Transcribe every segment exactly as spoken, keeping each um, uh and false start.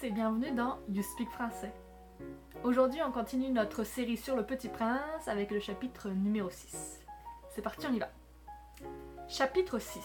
et bienvenue dans You Speak Français. Aujourd'hui, on continue notre série sur le Petit Prince avec le chapitre numéro six. C'est parti, on y va. Chapitre six.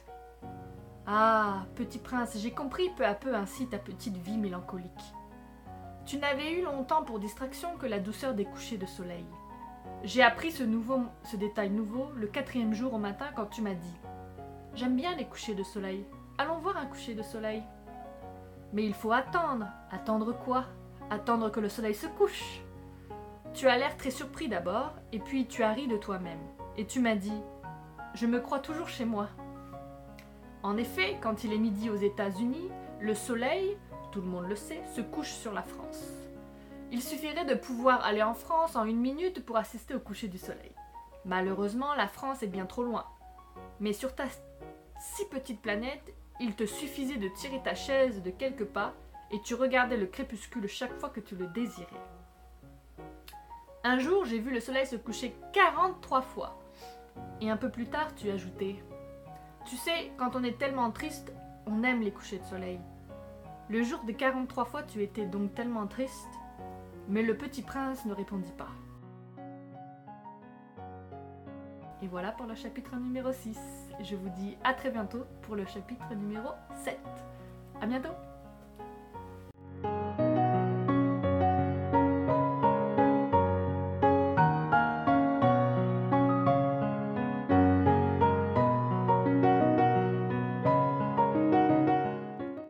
Ah, Petit Prince, j'ai compris peu à peu ainsi ta petite vie mélancolique. Tu n'avais eu longtemps pour distraction que la douceur des couchers de soleil. J'ai appris ce, nouveau, ce détail nouveau le quatrième jour au matin quand tu m'as dit « J'aime bien les couchers de soleil. Allons voir un coucher de soleil. » Mais il faut attendre. Attendre quoi? Attendre que le soleil se couche. Tu as l'air très surpris d'abord, et puis tu as ri de toi-même. Et tu m'as dit « Je me crois toujours chez moi. » En effet, quand il est midi aux États-Unis, le soleil, tout le monde le sait, se couche sur la France. Il suffirait de pouvoir aller en France en une minute pour assister au coucher du soleil. Malheureusement, la France est bien trop loin. Mais sur ta si petite planète, il te suffisait de tirer ta chaise de quelques pas et tu regardais le crépuscule chaque fois que tu le désirais. Un jour, j'ai vu le soleil se coucher quarante-trois fois. Et un peu plus tard, tu ajoutais « Tu sais, quand on est tellement triste, on aime les couchers de soleil. » Le jour de quarante-trois fois, tu étais donc tellement triste. Mais le petit prince ne répondit pas. Et voilà pour le chapitre numéro six. Je vous dis à très bientôt pour le chapitre numéro sept. À bientôt!